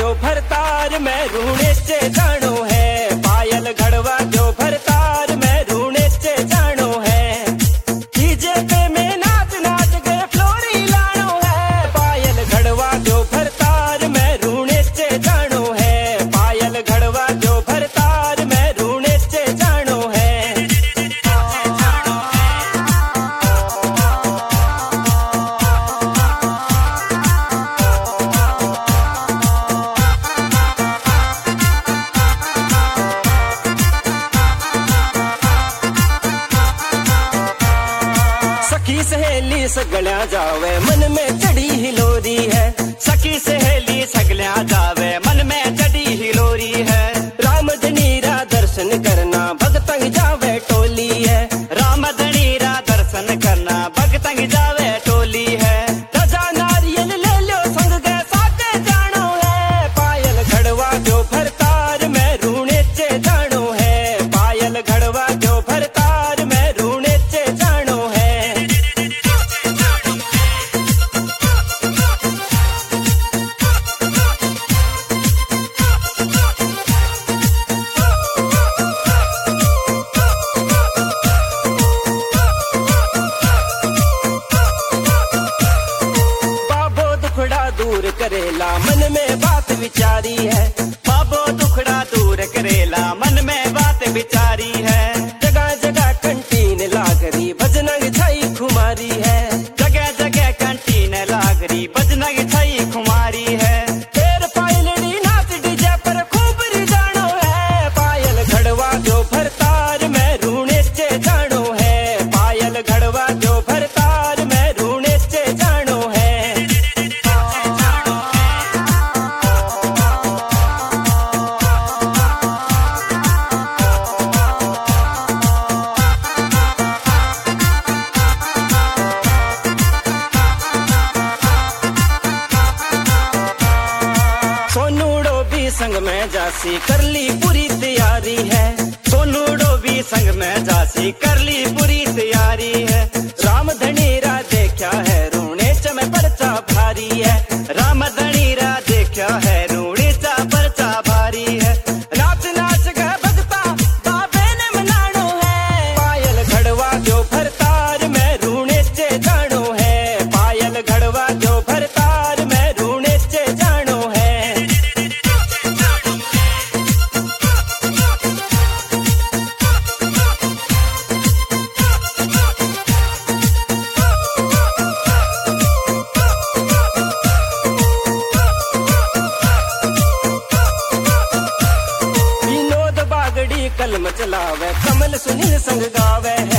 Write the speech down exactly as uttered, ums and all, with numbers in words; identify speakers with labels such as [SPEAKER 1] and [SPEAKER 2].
[SPEAKER 1] जो भरतार मैं रूणे चे जानो है, पायल घड़वा जो भरतार मैं रूणे चे जानो है। डीजे पे में नाच नाच के फ्लोरी लानो है, पायल घड़वा जो भरतार मैं रूणे चे जानो है, पायल घड़वा जो भरतार मैं रूणे चे जानो है। सखी सहेली सगल्या जावे मन में चढ़ी हिलोरी है, सखी सहेली सगल्या जावे मन में चढ़ी हिलोरी है। राम धनीरा दर्शन करना भगतंग जावे टोली है, राम धनीरा दर्शन करना भगतंग जावे टोली है। रजा नारियल ले लो संग के साथे जानो है, पायल घड़वा जो भरतार मैं रूणे चे जानो है, पायल घड़वा जो भरतार मैं रूणे चे जानो है। दूर करेला मन में बात विचारी है, बाबो दुखड़ा दूर करेला मन में बात विचारी है। जगह जगह कंटीन लागरी भजनंग छाई खुमारी है, जगह जगह कंटीन लागरी भजनंग छाई खुमारी है। फिर पायलड़ी नाच डीजे पर खूब रिजानो है, पायल घड़वा जो भरतार मैं रूणे चे जानो है, पायल घड़वा जो भरतार मैं रूणे चे जानो है। सोनूड़ो भी संग में जासी कर ली पूरी तैयारी है, सोनूड़ो भी संग में जासी कर ली पूरी तैयारी है। राम धनीरा देखा है रूणे च में परचा भारी है, राम धनीरा देखा है रूणे चा परचा भारी है। नाच नाच के भगता बाबे ने मनानो है, पायल घड़वा जो भरतार मैं रूणे चे जानो है, पायल घड़वा जो भरतार मैं रूणे चे जानो है। विनोद बागड़ी कलम चलावे कमल सुनील संग गावे है,